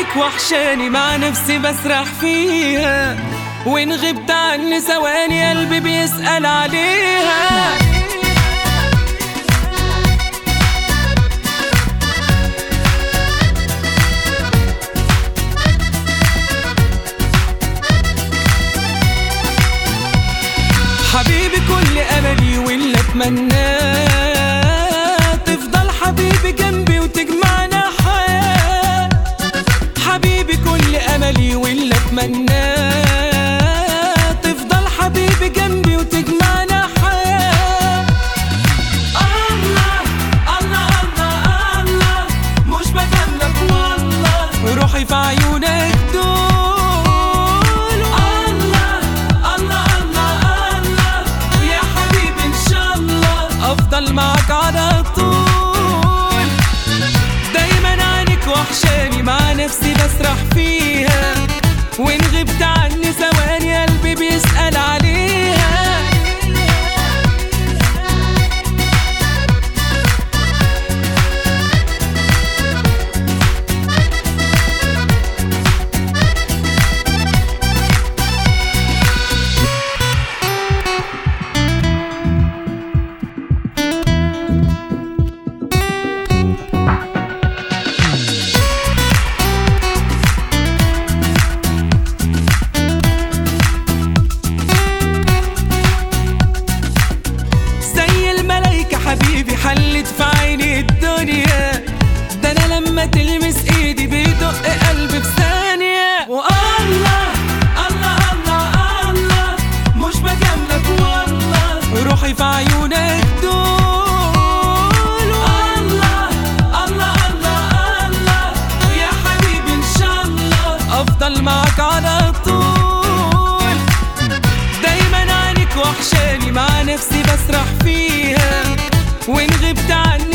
عنك وحشاني، مع نفسي بسرح فيها، وإن غبت عني ثواني قلبي بيسأل عليها. حبيبي كل أملي واللي أتمناه تفضل حبيبي جنبي وتجمعنا حياة. حبيبي كل أملي واللي أتمناه تفضل حبيبي جنبي وتجمعنا حياة. الله الله الله الله مش بجاملك والله، روحي في عيونك دول. أفضل معك على طول، دايما عنك وحشاني، مع نفسي بسرح فيها، وإن غبت عني ثواني قلبي بيسأل عليها. حبيبي حلت في عيني الدنيا، ده انا لما تلمس ايدي بيدق قلبي في ثانية. والله الله الله الله مش بجاملك والله، روحي في عيونك دول. الله الله الله الله يا حبيبي ان شاء الله افضل معك على طول، دايما عنك وحشاني، مع نفسي بسرح فيها، وإن غبت عني